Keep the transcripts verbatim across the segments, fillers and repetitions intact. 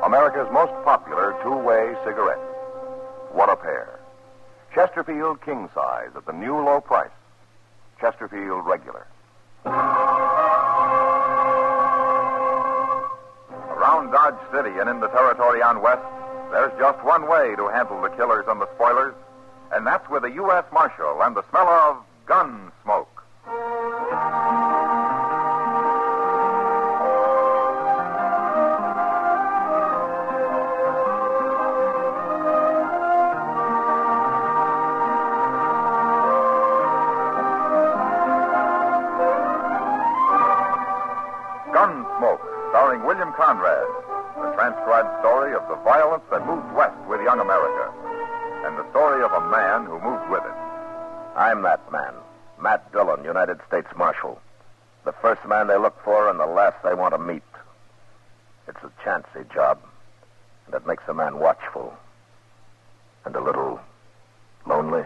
America's most popular two-way cigarette. What a pair. Chesterfield King Size at the new low price. Chesterfield Regular. Around Dodge City and in the territory on West, there's just one way to handle the killers and the spoilers, and that's with a U S Marshal and the smell of gun smoke. Gunsmoke, starring William Conrad, the transcribed story of the violence that moved west with young America, and the story of a man who moved with it. I'm that man, Matt Dillon, United States Marshal. The first man they look for and the last they want to meet. It's a chancy job, and it makes a man watchful and a little lonely.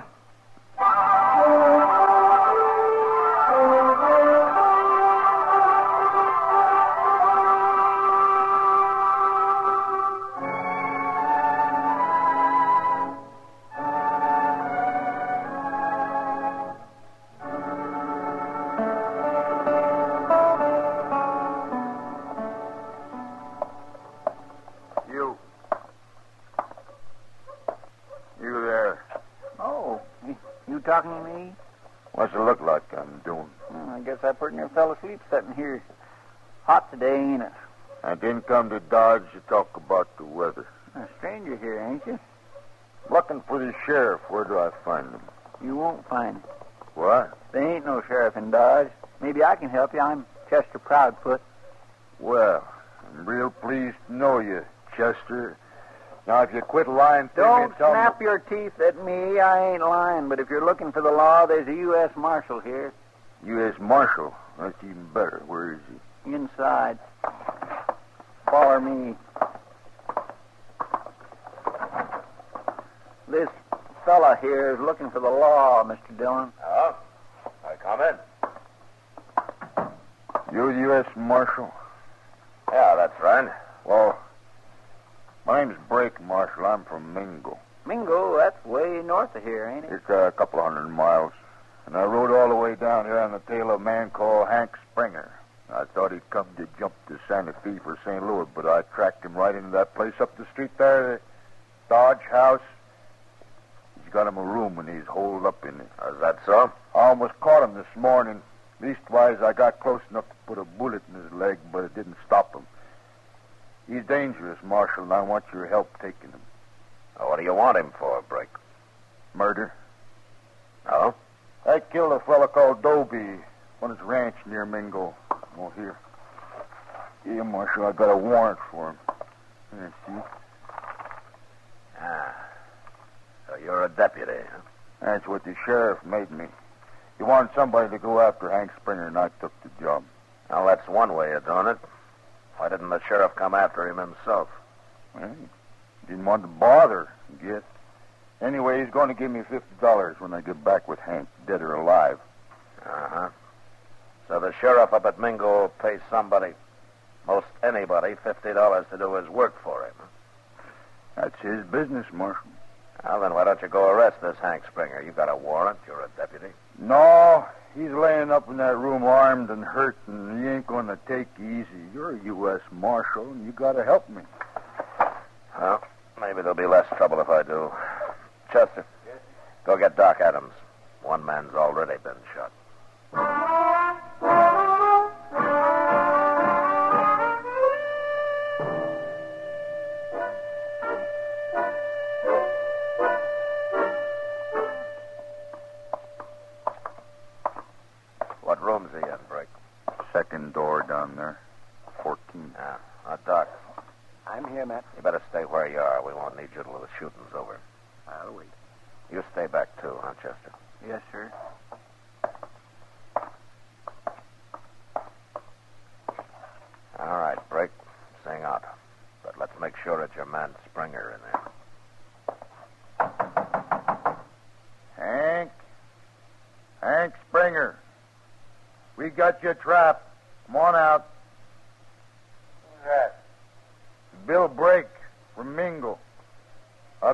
Talking to me? What's it look like I'm doing? Well, I guess I pretty near fell asleep sitting here. Hot today, ain't it? I didn't come to Dodge to talk about the weather. A stranger here, ain't you? Looking for the sheriff. Where do I find him? You won't find him. What? There ain't no sheriff in Dodge. Maybe I can help you. I'm Chester Proudfoot. Well, I'm real pleased to know you, Chester. Now, if you quit lying to me Don't and tell snap me... your teeth at me. I ain't lying. But if you're looking for the law, there's a U S Marshal here. U S Marshal? That's even better. Where is he? Inside. Follow me. This fella here is looking for the law, Mister Dillon. Oh? I come in. You the U S Marshal? Yeah, that's right. Well... My name's Brake, Marshal. I'm from Mingo. Mingo? That's way north of here, ain't it? It's a couple of hundred miles. And I rode all the way down here on the tail of a man called Hank Springer. I thought he'd come to jump to Santa Fe for Saint Louis, but I tracked him right into that place up the street there, the Dodge House. He's got him a room and he's holed up in it. Is that so? I almost caught him this morning. Leastwise, I got close enough to put a bullet in his leg, but it didn't stop him. He's dangerous, Marshal, and I want your help taking him. Oh, what do you want him for, Brake? Murder. Oh? I killed a fellow called Dobie on his ranch near Mingo. Oh, here. Here, Marshal, I got a warrant for him. Here, see? Ah. So you're a deputy, huh? That's what the sheriff made me. He wanted somebody to go after Hank Springer, and I took the job. Well, that's one way of doing it. Why didn't the sheriff come after him himself? Well, he didn't want to bother, I guess. Anyway, he's going to give me fifty dollars when I get back with Hank, dead or alive. Uh-huh. So the sheriff up at Mingo will pay somebody, most anybody, fifty dollars to do his work for him. That's his business, Marshal. Well, then why don't you go arrest this Hank Springer? You got a warrant. You're a deputy. No, he's laying up in that room armed and hurt, and he ain't going to take easy. You're a U S Marshal, and you got to help me. Well, maybe there'll be less trouble if I do. Chester, yes? Go get Doc Adams. One man's already been shot. What room's he in, Brake? Second door down there. Fourteen. Yeah. Uh, Doc. I'm here, Matt. You better stay where you are. We won't need you till the shooting's over. I'll wait. You stay back, too, huh, Chester? Yes, sir. All right, Brake. Sing out. But let's make sure it's your man Springer in there. Hank? Hank Springer. We got you trapped. Come on out. Who's that? Bill Brake.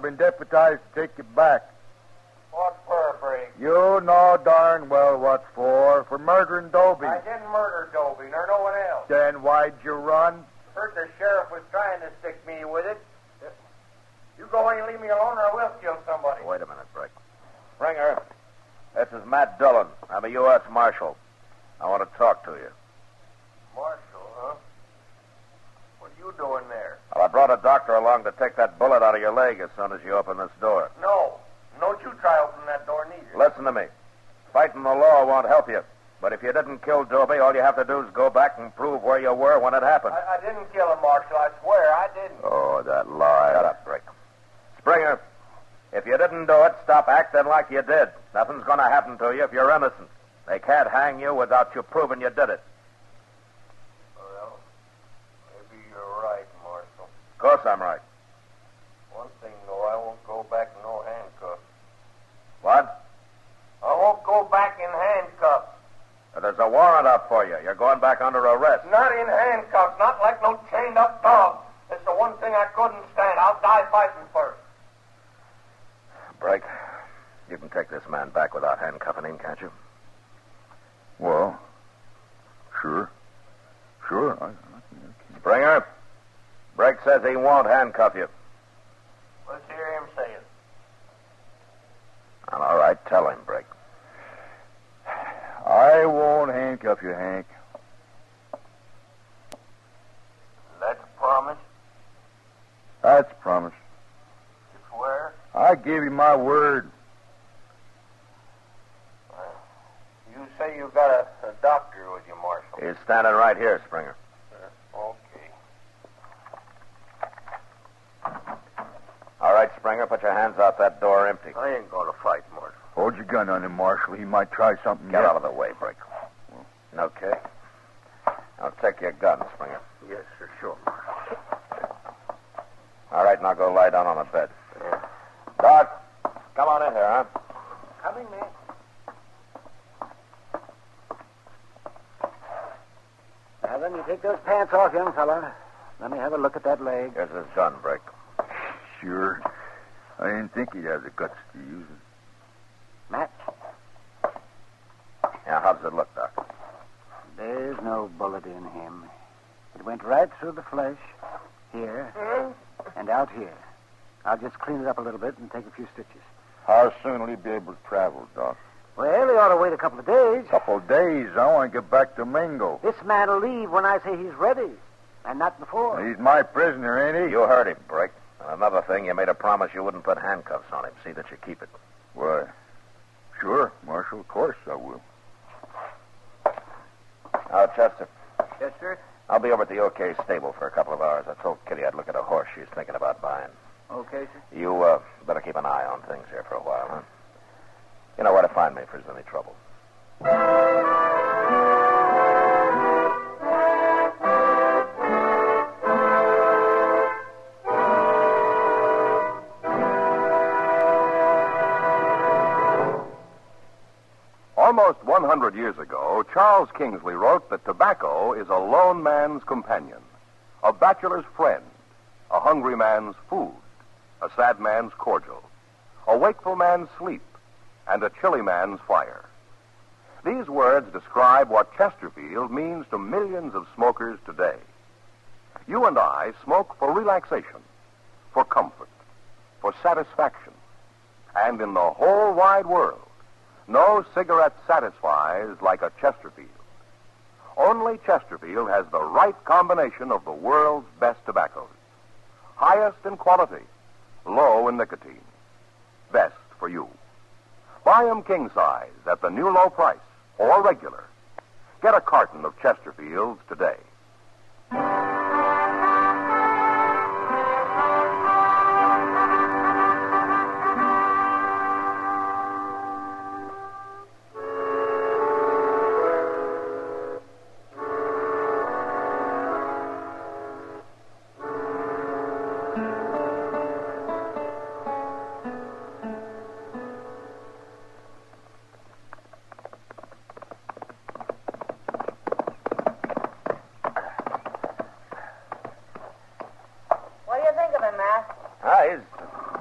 been deputized to take you back. What for, Briggs? You know darn well what for. For murdering Dobie. I didn't murder Dobie, nor no one else. Then why'd you run? Heard the sheriff was trying to stick me with it. You go in and leave me alone, or I will kill somebody. Wait a minute, Brick. Springer, this is Matt Dillon. I'm a U S Marshal. I want to talk to you. Marshal, huh? What are you doing there? Well, I brought a doctor along to take that bullet out of your leg as soon as you open this door. No. Don't you try opening that door neither. Listen to me. Fighting the law won't help you. But if you didn't kill Dobie, all you have to do is go back and prove where you were when it happened. I, I didn't kill him, Marshal. I swear I didn't. Oh, that lie. Shut up, Brick. Springer, if you didn't do it, stop acting like you did. Nothing's going to happen to you if you're innocent. They can't hang you without you proving you did it. Well, maybe you're right, Marshal. Of course I'm right. One thing, though, I won't go back in no handcuffs. What? I won't go back in handcuffs. There's a warrant out for you. You're going back under arrest. Not in handcuffs, not like no chained-up dog. That's the one thing I couldn't stand. I'll die fighting first. Brick, you can take this man back without handcuffing him, can't you? Well, sure. Sure. I, I can, I can. Springer, Brick says he won't handcuff you. Let's hear him say it. Well, all right, tell him, Brick. I won't handcuff you, Hank. That's a promise. That's a promise. You swear? I gave you my word. Well, you say you got a, a doctor with you, Marshal. He's standing right here, Springer. Uh, okay. All right, Springer, put your hands out that door empty. I ain't going to fight, Marshal. Hold your gun on him, Marshal. He might try something. Get yet. out of the way, Brick. Okay. Now take your gun, Springer. Yes, sir, sure, Marshal. All right, now go lie down on the bed. Yeah. Doc, come on in here, huh? Coming, man. Now, then you take those pants off, young fella. Let me have a look at that leg. Here's his gun, Brick. Sure. I didn't think he'd have the guts to use it. Matt, Yeah, how does it look, Doc? there's no bullet in him. It went right through the flesh, here, and out here. I'll just clean it up a little bit and take a few stitches. How soon will he be able to travel, Doc? Well, he ought to wait a couple of days. Couple of days. I want to get back to Mingo. This man will leave when I say he's ready, and not before. He's my prisoner, ain't he? You heard him, Brick. And another thing, you made a promise you wouldn't put handcuffs on him. See that you keep it. Why, sure, Marshal. Of course I will. Now, Chester, Yes, sir. I'll be over at the OK stable for a couple of hours. I told Kitty I'd look at a horse she's thinking about buying. Okay, sir. You uh, better keep an eye on things here for a while, huh? You know where to find me if there's any trouble. Almost one hundred years ago, Charles Kingsley wrote that tobacco is a lone man's companion, a bachelor's friend, a hungry man's food, a sad man's cordial, a wakeful man's sleep, and a chilly man's fire. These words describe what Chesterfield means to millions of smokers today. You and I smoke for relaxation, for comfort, for satisfaction, and in the whole wide world, no cigarette satisfies like a Chesterfield. Only Chesterfield has the right combination of the world's best tobaccos. Highest in quality, low in nicotine. Best for you. Buy them king size at the new low price, or regular. Get a carton of Chesterfields today.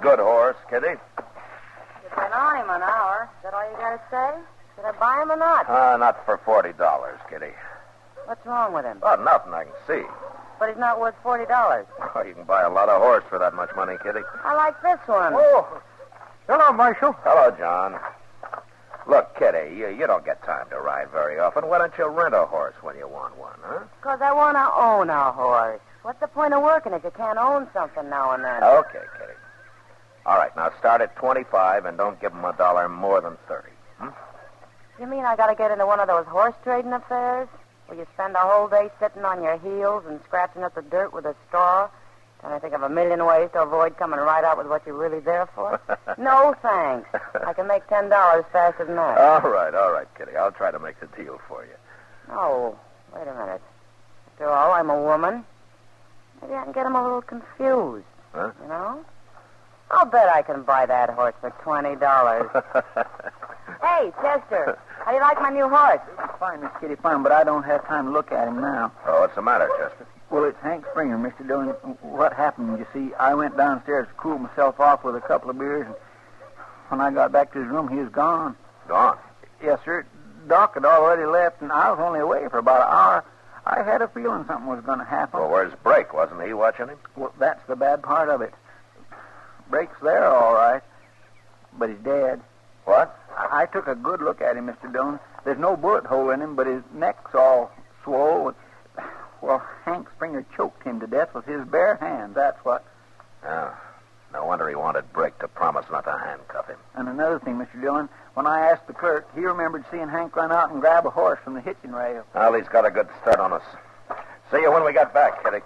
good horse, Kitty. You've been on him an hour. Is that all you got to say? Did I buy him or not? Uh, not for forty dollars, Kitty. What's wrong with him? Oh, nothing I can see. But he's not worth forty dollars. Oh, you can buy a lot of horse for that much money, Kitty. I like this one. Oh, hello, Marshal. Hello, John. Look, Kitty, you, you don't get time to ride very often. Why don't you rent a horse when you want one, huh? Because I want to own a horse. What's the point of working if you can't own something now and then? Okay, Kitty. All right, now start at twenty-five and don't give him a dollar more than thirty. Hmm? You mean I got to get into one of those horse trading affairs? Where you spend the whole day sitting on your heels and scratching up the dirt with a straw? Trying to think of a million ways to avoid coming right out with what you're really there for? No, thanks. I can make ten dollars faster than that. All right, all right, Kitty. I'll try to make the deal for you. Oh, wait a minute. After all, I'm a woman. Maybe I can get him a little confused. Huh? You know? I'll bet I can buy that horse for twenty dollars. Hey, Chester, how do you like my new horse? Fine, Miss Kitty, fine, but I don't have time to look at him now. Oh, what's the matter, Chester? Well, it's Hank Springer, Mister Dillon. What happened, you see, I went downstairs to cool myself off with a couple of beers, and when I got back to his room, he was gone. Gone? Yes, sir. Doc had already left, and I was only away for about an hour. I had a feeling something was going to happen. Well, where's Brake? Wasn't he watching him? Well, that's the bad part of it. Brake's there, all right, but he's dead. What? I, I took a good look at him, Mister Dillon. There's no bullet hole in him, but his neck's all swollen. Well, Hank Springer choked him to death with his bare hands, that's what. Oh, no wonder he wanted Brake to promise not to handcuff him. And another thing, Mister Dillon, when I asked the clerk, he remembered seeing Hank run out and grab a horse from the hitching rail. Well, he's got a good start on us. See you when we get back, Kitty.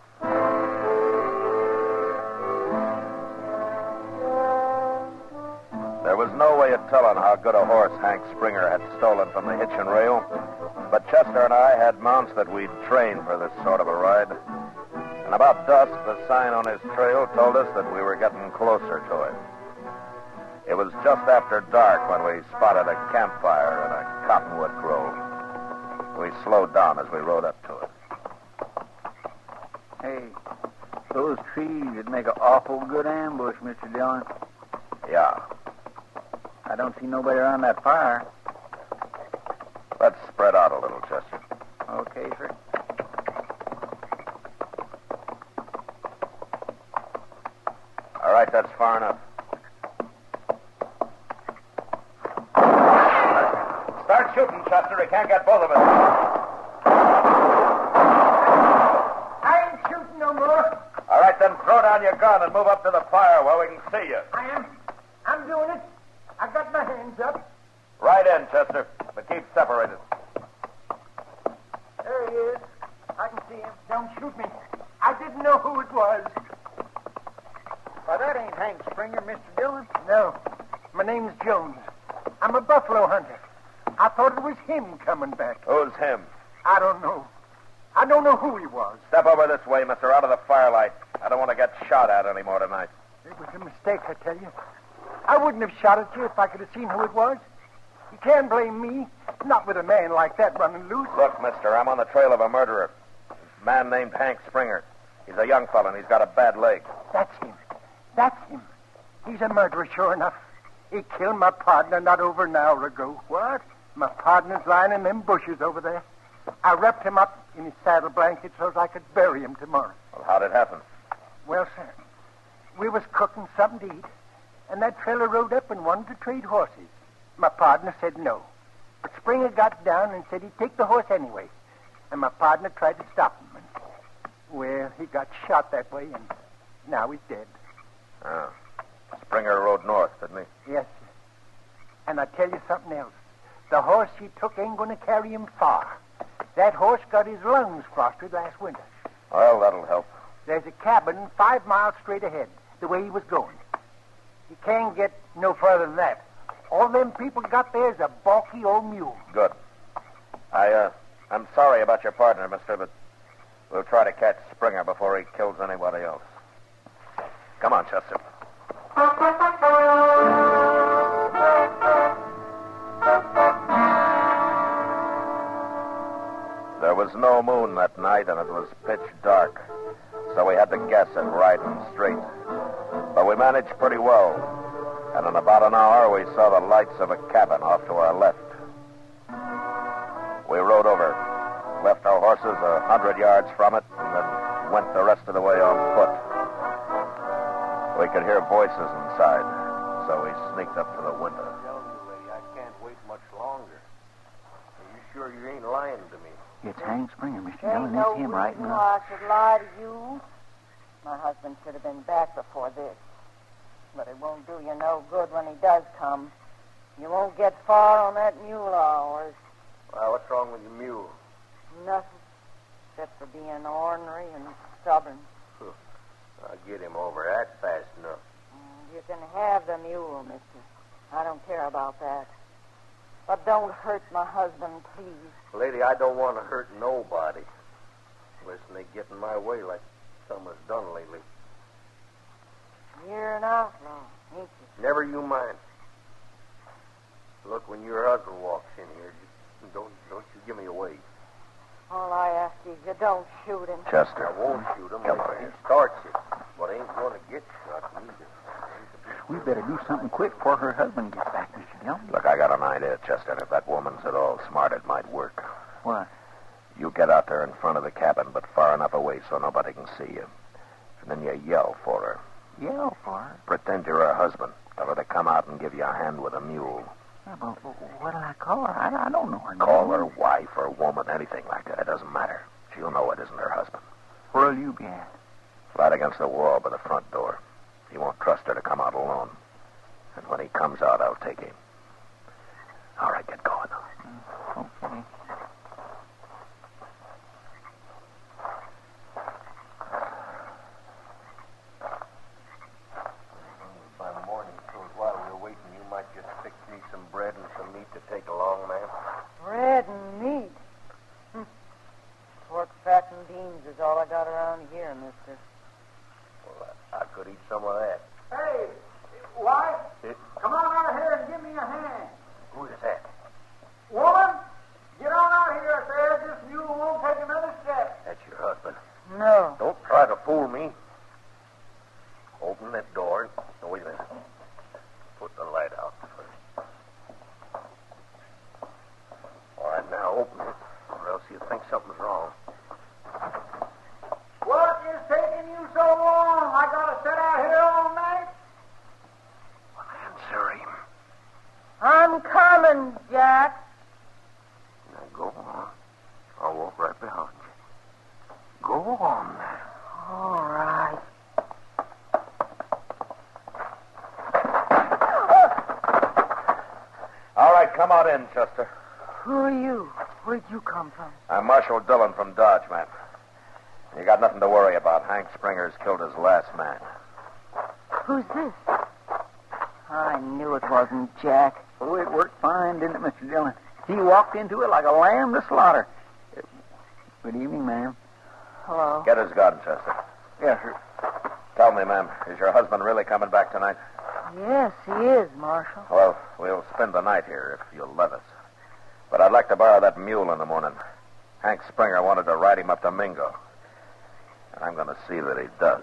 There was no way of telling how good a horse Hank Springer had stolen from the hitching rail, but Chester and I had mounts that we'd trained for this sort of a ride. And about dusk, the sign on his trail told us that we were getting closer to it. It was just after dark when we spotted a campfire in a cottonwood grove. We slowed down as we rode up to it. Hey, those trees would make an awful good ambush, Mister Dillon. Yeah. I don't see nobody around that fire. Let's spread out a little, Chester. Okay, sir. All right, that's far enough. Start shooting, Chester. He can't get both of us. I ain't shooting no more. All right, then throw down your gun and move up to the fire where we can see you. I am. I'm doing it. I got my hands up. Right in, Chester, but keep separated. There he is. I can see him. Don't shoot me. I didn't know who it was. Why, that ain't Hank Springer, Mister Dillon. No. My name's Jones. I'm a buffalo hunter. I thought it was him coming back. Who's him? I don't know. I don't know who he was. Step over this way, mister, out of the firelight. I don't want to get shot at anymore tonight. It was a mistake, I tell you. I wouldn't have shot at you if I could have seen who it was. You can't blame me. Not with a man like that running loose. Look, mister, I'm on the trail of a murderer. A man named Hank Springer. He's a young fellow, and he's got a bad leg. That's him. That's him. He's a murderer, sure enough. He killed my partner not over an hour ago. What? My partner's lying in them bushes over there. I wrapped him up in his saddle blanket so as I could bury him tomorrow. Well, how'd it happen? Well, sir, we was cooking something to eat, and that fella rode up and wanted to trade horses. My partner said no. But Springer got down and said he'd take the horse anyway. And my partner tried to stop him. And, well, he got shot that way, and now he's dead. Oh. Springer rode north, didn't he? Yes, sir. And I tell you something else. The horse he took ain't going to carry him far. That horse got his lungs frosted last winter. Well, that'll help. There's a cabin five miles straight ahead, the way he was going. He can't get no further than that. All them people got there is a balky old mule. Good. I, uh, I'm sorry about your partner, mister, but we'll try to catch Springer before he kills anybody else. Come on, Chester. There was no moon that night, and it was pitch dark, so we had to guess at riding straight. But Well, we managed pretty well. And in about an hour, we saw the lights of a cabin off to our left. We rode over, left our horses a hundred yards from it, and then went the rest of the way on foot. We could hear voices inside, so we sneaked up to the window. I tell you, lady, I can't wait much longer. Are you sure you ain't lying to me? It's Hank Springer, Mister There ain't Dillon. no It's him reason right why now. I should lie to you. My husband should have been back before this. But it won't do you no good when he does come. You won't get far on that mule of ours. Well, what's wrong with your mule? Nothing. Except for being ornery and stubborn. I'll get him over that fast enough. You can have the mule, mister. I don't care about that. But don't hurt my husband, please. Lady, I don't want to hurt nobody. Unless they get in my way like some has done lately. You're an outlaw, ain't you? Never you mind. Look, when your husband walks in here, you, don't don't you give me away. All I ask is you don't shoot him. Chester. I won't shoot him Come if on. he starts it. But ain't going to get shot neither. We better do something quick before her husband gets back, Mister Dillon. Look, I got an idea, Chester. If that woman's at all smart, it might work. What? You get out there in front of the cabin, but far enough away so nobody can see you. And then you yell for her. Yell for her? Pretend you're her husband. Tell her to come out and give you a hand with a mule. Yeah, but what'll I call her? I, I don't know her name. Call her wife or woman, anything like that. It doesn't matter. She'll know it isn't her husband. Where'll you be at? Right against the wall by the front door. He won't trust her to come out alone. And when he comes out, I'll take him. All right, get going. Okay. By the morning, so while we're waiting, you might just fix me some bread and some meat to take along, ma'am. Bread and meat. Hm. Pork, fat, and beans is all I got around here, mister. Well, I, I could eat some of that. Hey, wife, It, come on out here and give me a hand. who is that? Woman, get on out here. If there's this mule won't take another step. That's your husband. No. Don't try to fool me. Open that door. And, oh, wait a minute. Put the light out first. All right, now open it, or else you think something's wrong. What is taking you so long? I gotta sit out here all night. Answer him. I'm coming, Jack. Now go on. I'll walk right behind you. Go on now. All right. All right, come on in, Chester. Who are you? Where'd you come from? I'm Marshal Dillon from Dodge, man. You got nothing to worry about. Hank Springer's killed his last man. Who's this? I knew it wasn't Jack. Oh, it worked fine, didn't it, Mister Dillon? He walked into it like a lamb to slaughter. Good evening, ma'am. Hello. Get his gun, Chester. Yes, sir. Tell me, ma'am, is your husband really coming back tonight? Yes, he is, Marshal. Well, we'll spend the night here if you'll let us. But I'd like to borrow that mule in the morning. Hank Springer wanted to ride him up to Mingo. And I'm going to see that he does.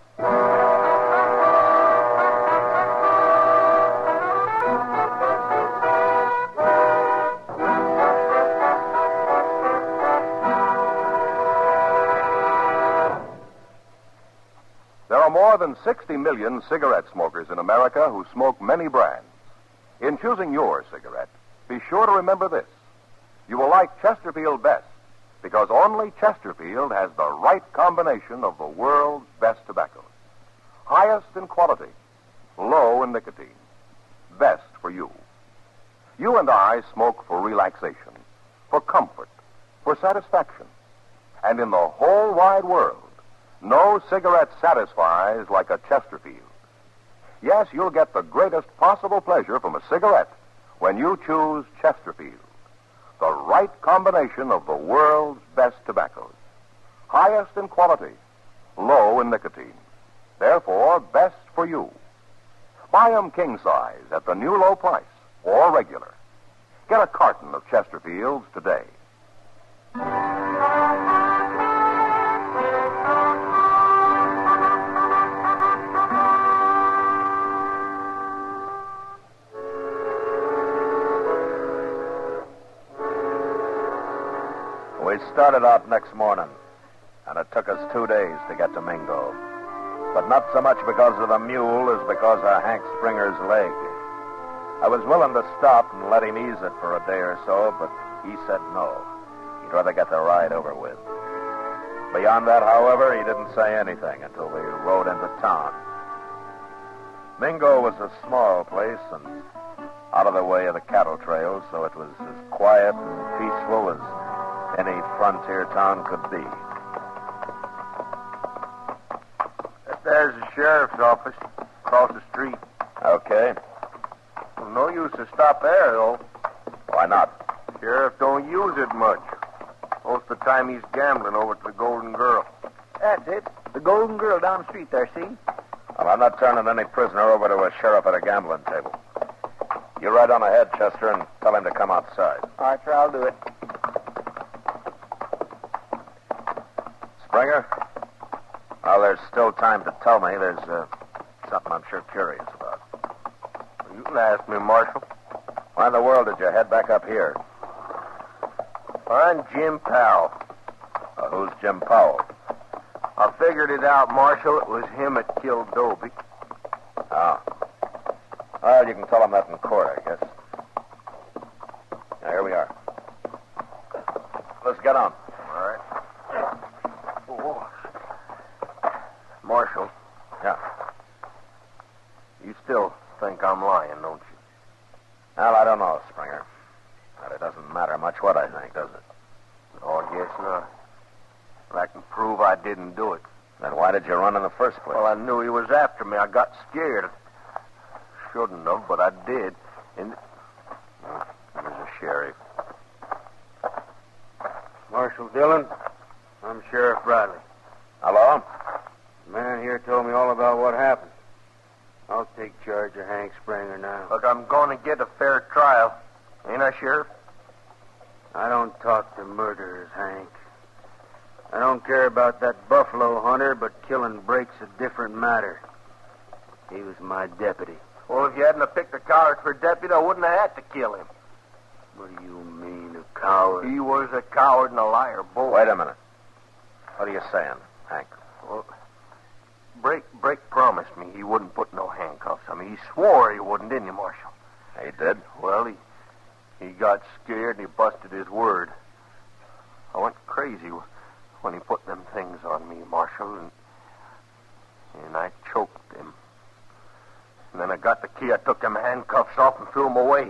There are more than sixty million cigarette smokers in America who smoke many brands. In choosing your cigarette, be sure to remember this. You will like Chesterfield best because only Chesterfield has the right combination of the world's best tobaccos. Highest in quality, low in nicotine. Best for you. You and I smoke for relaxation, for comfort, for satisfaction. And in the whole wide world, no cigarette satisfies like a Chesterfield. Yes, you'll get the greatest possible pleasure from a cigarette when you choose Chesterfield, the right combination of the world's best tobaccos. Highest in quality, low in nicotine. Therefore, best for you. Buy 'em king size at the new low price or regular. Get a carton of Chesterfields today. started out next morning, and it took us two days to get to Mingo. But not so much because of the mule as because of Hank Springer's leg. I was willing to stop and let him ease it for a day or so, but he said no. He'd rather get the ride over with. Beyond that, however, he didn't say anything until we rode into town. Mingo was a small place and out of the way of the cattle trails, so it was as quiet and peaceful as any frontier town could be. There's the sheriff's office across the street. Okay. Well, no use to stop there, though. Why not? Sheriff don't use it much. Most of the time he's gambling over to the Golden Girl. That's it. The Golden Girl down the street there, see? Well, I'm not turning any prisoner over to a sheriff at a gambling table. You ride on ahead, Chester, and tell him to come outside. All right, sir, I'll do it. Springer? Well, there's still time to tell me. There's uh, something I'm sure curious about. You can ask me, Marshal. Why in the world did you head back up here? I'm Jim Powell. Uh, who's Jim Powell? I figured it out, Marshal. It was him that killed Dobie. Oh. Well, you can tell him that in court, I guess. Now, here we are. Let's get on. All right. Oh. Marshal. Yeah. You still think I'm lying, don't you? Well, I don't know, Springer. But it doesn't matter much what I think, does it? Oh, I guess not. But I can prove I didn't do it. Then why did you run in the first place? Well, I knew he was after me. I got scared. Shouldn't have, but I did. And oh, there's a sheriff. Marshal Dillon, I'm Sheriff Bradley. Hello? The man here told me all about what happened. I'll take charge of Hank Springer now. Look, I'm going to get a fair trial. Ain't I, Sheriff? I don't talk to murderers, Hank. I don't care about that buffalo hunter, but killing Brake's a different matter. He was my deputy. Well, if you hadn't have picked a coward for deputy, I wouldn't have had to kill him. What do you mean, a coward? He was a coward and a liar, both. Wait a minute. What are you saying, Hank? Well, Brake, Brake promised me he wouldn't put no handcuffs on me. He swore he wouldn't, didn't he, Marshal? He did? Well, he he got scared and he busted his word. I went crazy when he put them things on me, Marshal, and, and I choked him. And then I got the key. I took them handcuffs off and threw them away.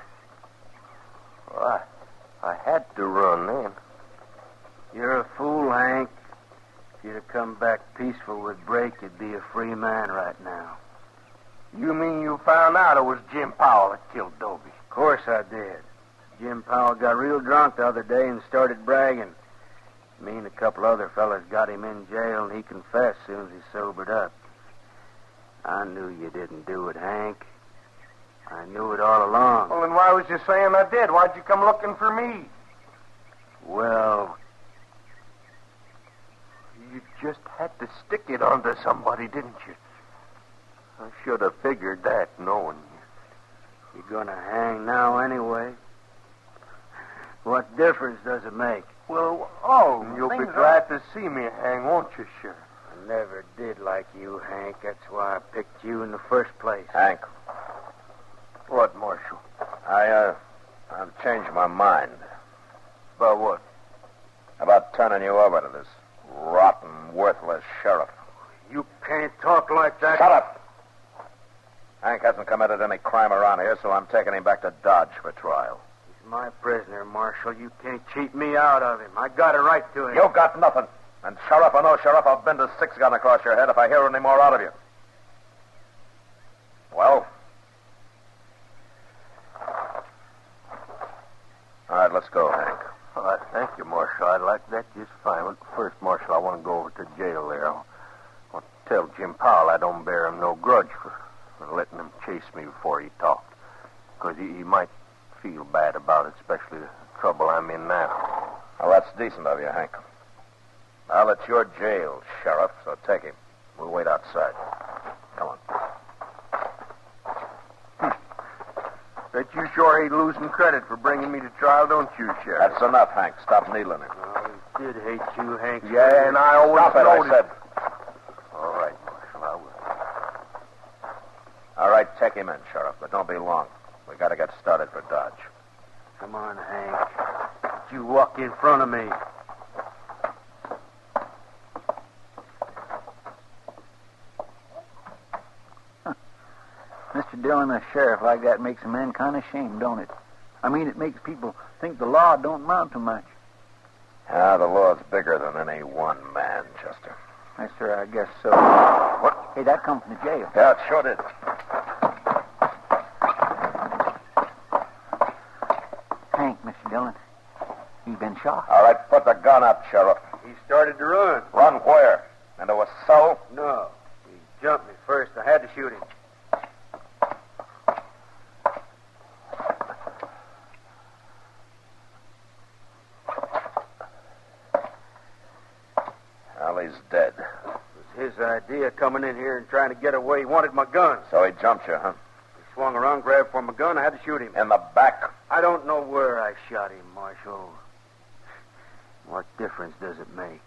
Well, I, I had to run then. You're a fool, Hank. If you'd have come back peaceful with Brake, you'd be a free man right now. You mean you found out it was Jim Powell that killed Dobie? Of course I did. Jim Powell got real drunk the other day and started bragging. Me and a couple other fellas got him in jail, and he confessed as soon as he sobered up. I knew you didn't do it, Hank. I knew it all along. Well, then why was you saying I did? Why'd you come looking for me? Well, you just had to stick it onto somebody, didn't you? I should have figured that, knowing you. You're gonna hang now anyway. What difference does it make? Well, oh, you'll be glad are... to see me hang, won't you, Sheriff? I never did like you, Hank. That's why I picked you in the first place. Hank. What, Marshal? I, uh, I've changed my mind. About what? About turning you over to this rotten, worthless sheriff. You can't talk like that. Shut up! Hank hasn't committed any crime around here, so I'm taking him back to Dodge for trial. He's my prisoner, Marshal. You can't cheat me out of him. I got a right to him. You got nothing. And sheriff or no sheriff, I'll bend a six gun across your head if I hear any more out of you. Well? All right, let's go, Hank. All right, thank you, Marshal. I'd like that just fine. But first, Marshal, I want to go over to jail there. I'll, I'll tell Jim Powell I don't bear him no grudge for, for letting him chase me before he talked. Because he, he might feel bad about it, especially the trouble I'm in now. Well, that's decent of you, Hank. Well, it's your jail, Sheriff, so take him. We'll wait outside. Come on. Bet you sure ain't losing credit for bringing me to trial, don't you, Sheriff? That's enough, Hank. Stop needling him. Oh, did hate you, Hank. Yeah, and I always Stop it, noticed... I said. All right, Marshal, I will. All right, take him in, Sheriff, but don't be long. We got to get started for Dodge. Come on, Hank. You walk in front of me. Mister Dillon, a sheriff like that makes a man kind of ashamed, don't it? I mean, it makes people think the law don't amount to much. Ah, the law's bigger than any one man, Chester. Yes, sir, I guess so. What? Hey, that comes from the jail. Yeah, it sure did. Hank, Mister Dillon, he's been shot. All right, put the gun up, Sheriff. He started to run. Run where? Into a cell? No. He jumped me first. I had to shoot him. Well, he's dead. It was his idea coming in here and trying to get away. He wanted my gun. So he jumped you, huh? He swung around, grabbed for my gun. I had to shoot him. In the back? I don't know where I shot him, Marshal. What difference does it make?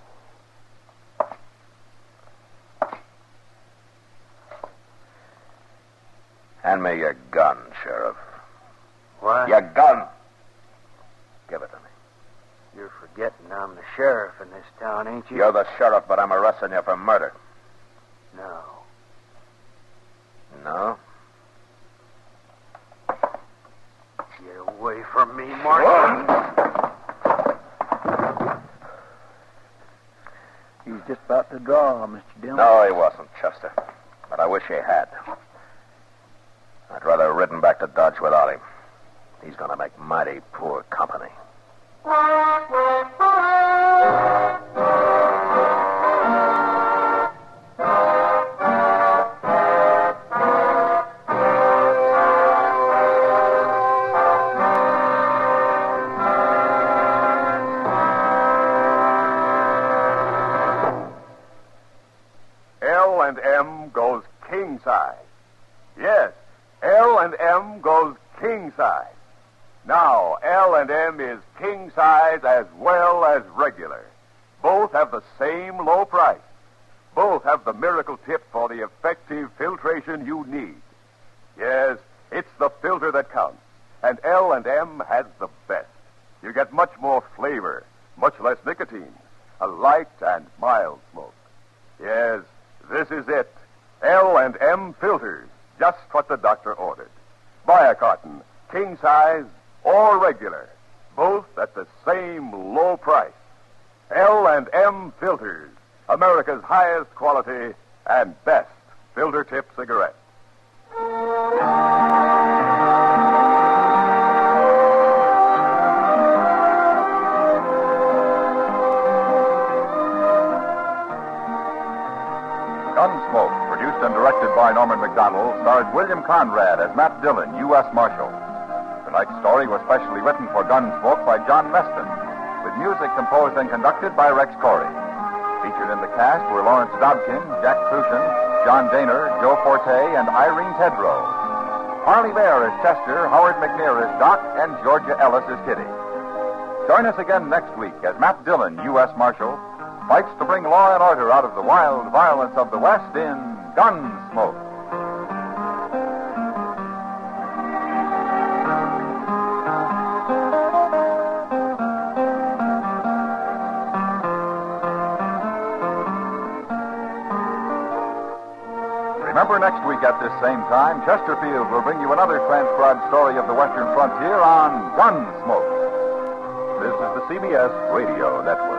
Hand me your gun, Sheriff. What? Your gun. Give it to me. You're forgetting I'm the sheriff in this town, ain't you? You're the sheriff, but I'm arresting you for murder. No. No? Get away from me, Marshal. He's just about to draw, Mister Dillon. No, he wasn't, Chester. But I wish he had. I'd rather have ridden back to Dodge without him. He's going to make mighty poor company. L and M goes king size. Yes, L and M goes king size. Now, L and M is king size as well as regular. Both have the same low price. Both have the miracle tip for the effective filtration you need. Yes, it's the filter that counts. And L and M has the best. You get much more flavor, much less nicotine, a light and mild smoke. Yes, this is it. L and M filters, just what the doctor ordered. Buy a carton, king size or regular, both at the same low price. L and M filters, America's highest quality and best filter tip cigarette. Gunsmoke, produced and directed by Norman Macdonald, stars William Conrad as Matt Dillon, U S Marshal. Tonight's story was specially written for Gunsmoke by John Meston, with music composed and conducted by Rex Corey. Featured in the cast were Lawrence Dobkin, Jack Crucian, John Daner, Joe Forte, and Irene Tedrow. Harley Bear as Chester, Howard McNear as Doc, and Georgia Ellis as Kitty. Join us again next week as Matt Dillon, U S Marshal, fights to bring law and order out of the wild violence of the West in Gunsmoke. Remember, next week at this same time, Chesterfield will bring you another transcribed story of the Western frontier on Gunsmoke. This is the C B S Radio Network.